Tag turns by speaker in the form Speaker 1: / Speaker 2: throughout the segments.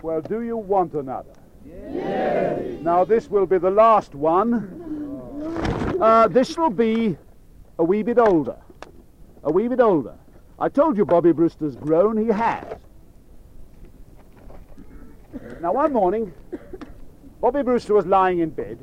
Speaker 1: Well, do you want another?
Speaker 2: Yes.
Speaker 1: Now, this will be the last one. This will be a wee bit older. A wee bit older. I told you Bobby Brewster's grown. He has. Now, one morning, Bobby Brewster was lying in bed,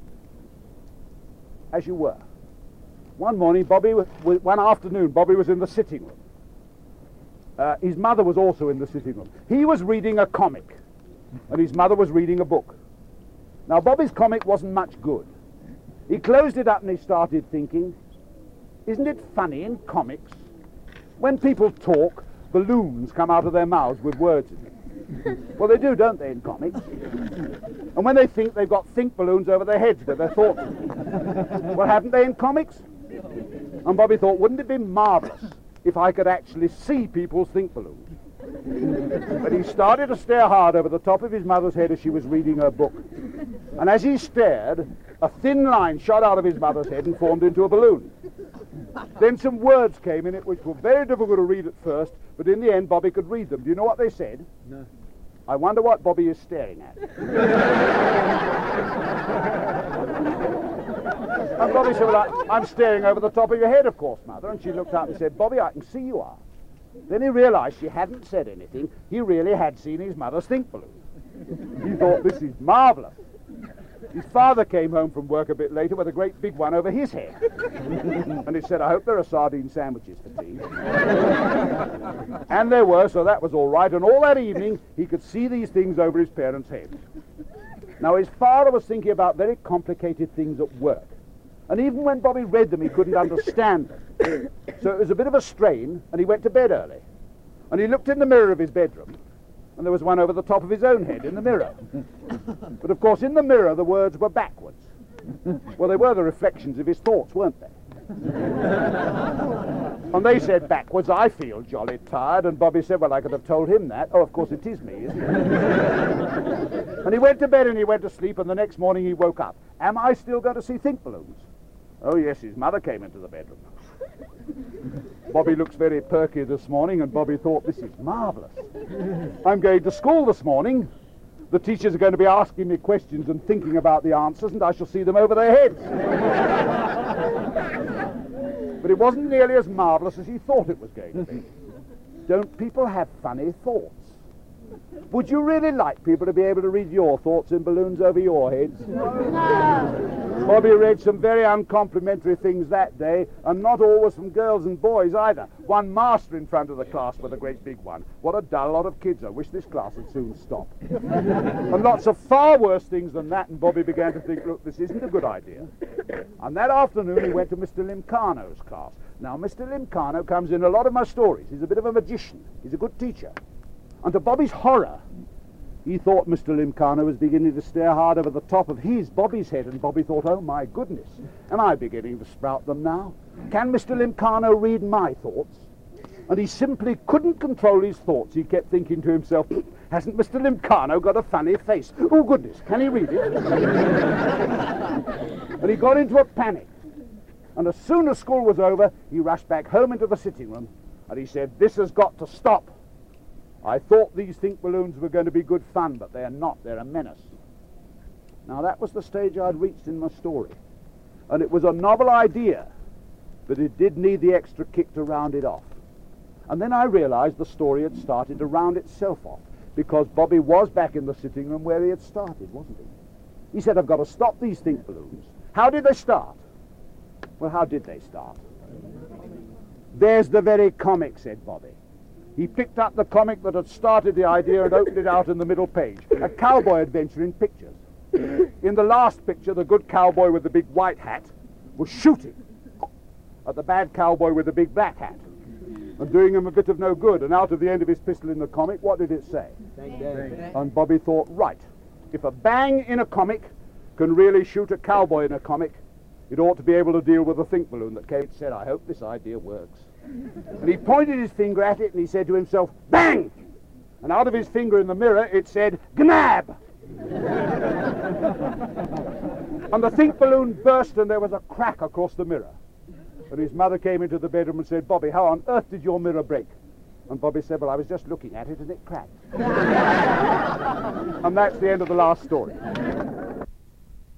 Speaker 1: as you were. One morning, one afternoon, Bobby was in the sitting room. His mother was also in the sitting room. He was reading a comic, and his mother was reading a book. Now, Bobby's comic wasn't much good. He closed it up and he started thinking, isn't it funny in comics? When people talk, balloons come out of their mouths with words in them. Well, they do, don't they, in comics? And when they think, they've got think balloons over their heads with their thoughts. Well, haven't they in comics? And Bobby thought, wouldn't it be marvellous if I could actually see people's think balloons? But he started to stare hard over the top of his mother's head as she was reading her book. And as he stared, a thin line shot out of his mother's head and formed into a balloon. Then some words came in it which were very difficult to read at first, but in the end Bobby could read them. Do you know what they said?
Speaker 2: No.
Speaker 1: I wonder what Bobby is staring at. And Bobby said, well, I'm staring over the top of your head, of course, Mother. And she looked up and said, Bobby, I can see you are. Then he realized she hadn't said anything. He really had seen his mother's think balloon. He thought, this is marvelous. His father came home from work a bit later with a great big one over his head. And he said, I hope there are sardine sandwiches for tea. And there were, so that was all right. And all that evening, he could see these things over his parents' heads. Now, his father was thinking about very complicated things at work. And even when Bobby read them, he couldn't understand them. So it was a bit of a strain, and he went to bed early. And he looked in the mirror of his bedroom, and there was one over the top of his own head in the mirror. But of course, in the mirror, the words were backwards. Well, they were the reflections of his thoughts, weren't they? And they said backwards, I feel jolly tired. And Bobby said, well, I could have told him that. Oh, of course, it is me, isn't it? And he went to bed and he went to sleep, and the next morning he woke up. Am I still going to see think balloons? Oh, yes, his mother came into the bedroom. Bobby looks very perky this morning, and Bobby thought, this is marvellous. I'm going to school this morning. The teachers are going to be asking me questions and thinking about the answers, and I shall see them over their heads. But it wasn't nearly as marvellous as he thought it was going to be. Don't people have funny thoughts? Would you really like people to be able to read your thoughts in balloons over your heads?
Speaker 3: No.
Speaker 1: Bobby read some very uncomplimentary things that day, and not always from girls and boys either. One master in front of the class with a great big one. What a dull lot of kids. I wish this class would soon stop. And lots of far worse things than that, and Bobby began to think, look, this isn't a good idea. And that afternoon he went to Mr. Limcano's class. Now, Mr. Limcano comes in a lot of my stories. He's a bit of a magician. He's a good teacher. And to Bobby's horror, he thought Mr. Limcano was beginning to stare hard over the top of Bobby's head, and Bobby thought, oh my goodness, am I beginning to sprout them now? Can Mr. Limcano read my thoughts? And he simply couldn't control his thoughts. He kept thinking to himself, hasn't Mr. Limcano got a funny face? Oh goodness, can he read it? And he got into a panic. And as soon as school was over, he rushed back home into the sitting room, and he said, this has got to stop. I thought these think balloons were going to be good fun, but they are not. They're a menace. Now, that was the stage I'd reached in my story. And it was a novel idea, but it did need the extra kick to round it off. And then I realized the story had started to round itself off, because Bobby was back in the sitting room where he had started, wasn't he? He said, I've got to stop these think balloons. How did they start? Well, how did they start? There's the very comic, said Bobby. He picked up the comic that had started the idea and opened it out in the middle page. A cowboy adventure in pictures. In the last picture, the good cowboy with the big white hat was shooting at the bad cowboy with the big black hat and doing him a bit of no good. And out of the end of his pistol in the comic, what did it say? And Bobby thought, right, if a bang in a comic can really shoot a cowboy in a comic, it ought to be able to deal with a think balloon that came. Said, I hope this idea works. And he pointed his finger at it and he said to himself, bang! And out of his finger in the mirror it said, gnab! And the think balloon burst and there was a crack across the mirror. And his mother came into the bedroom and said, Bobby, how on earth did your mirror break? And Bobby said, well, I was just looking at it and it cracked. And that's the end of the last story.